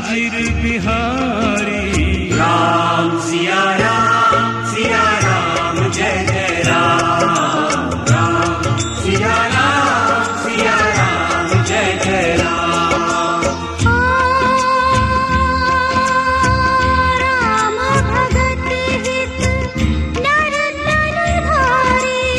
अजिर बिहारी। राम सिया राम जय जय राम। राम सिया राम जय जय राम। राम भगत हित नर तन धारी।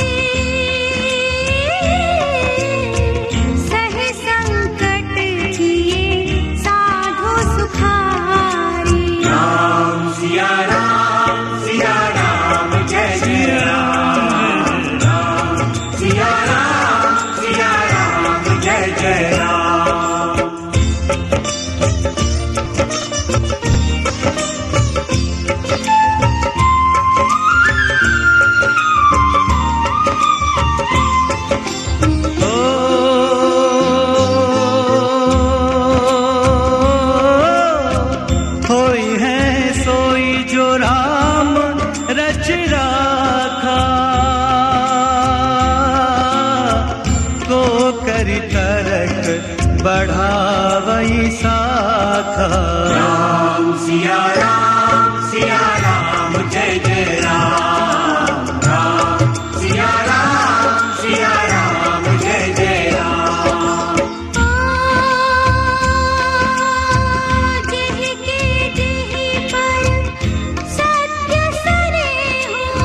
सहे संकट जिए साधु सुखारी। राम सिया राम जय जय राम। राम सिया राम जय जय राम। होई है सोई जो राम रच राखा। को करि तरक बढ़ावई साखा। राम सिया राम जय जय राम। राम सिया राम जय जय राम। जेहि के जेहि पर सत्य सरे हो।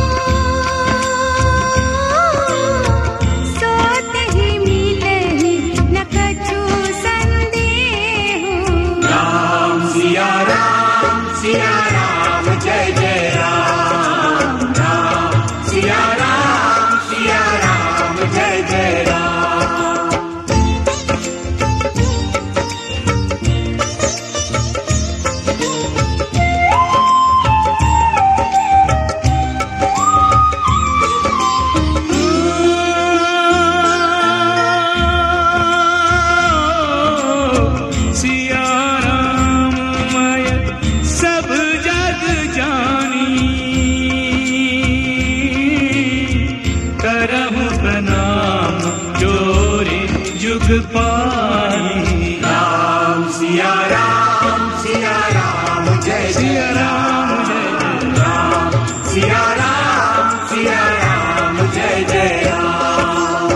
सो तेहि मिलहि न कछु संदेह। राम सिया राम जय जय राम। राम सिया राम जय जय राम। सिया राम मय सब जग जानी। करहु प्रणाम जोरि जुग पानी। राम सिया राम जय जय राम। राम सिया राम जय जय राम।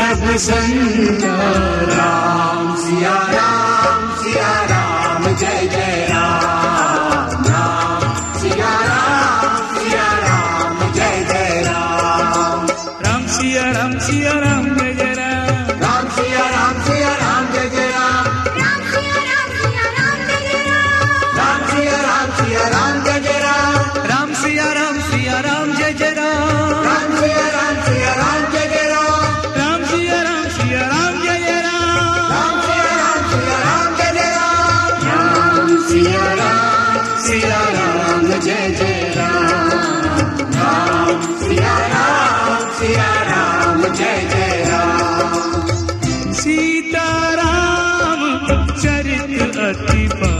सब संता राम सिया राम जय जय राम राम सिया राम जय जय राम राम सिया राम जय जय राम राम सिया राम जय जय राम राम सिया राम जय जय राम राम सिया राम जय जय राम राम सिया राम जय जय राम राम सिया राम जय जय राम राम सिया राम जय जय राम राम सिया राम जय जय राम राम सिया राम जय जय राम राम सिया राम जय जय राम सीताराम चरित अति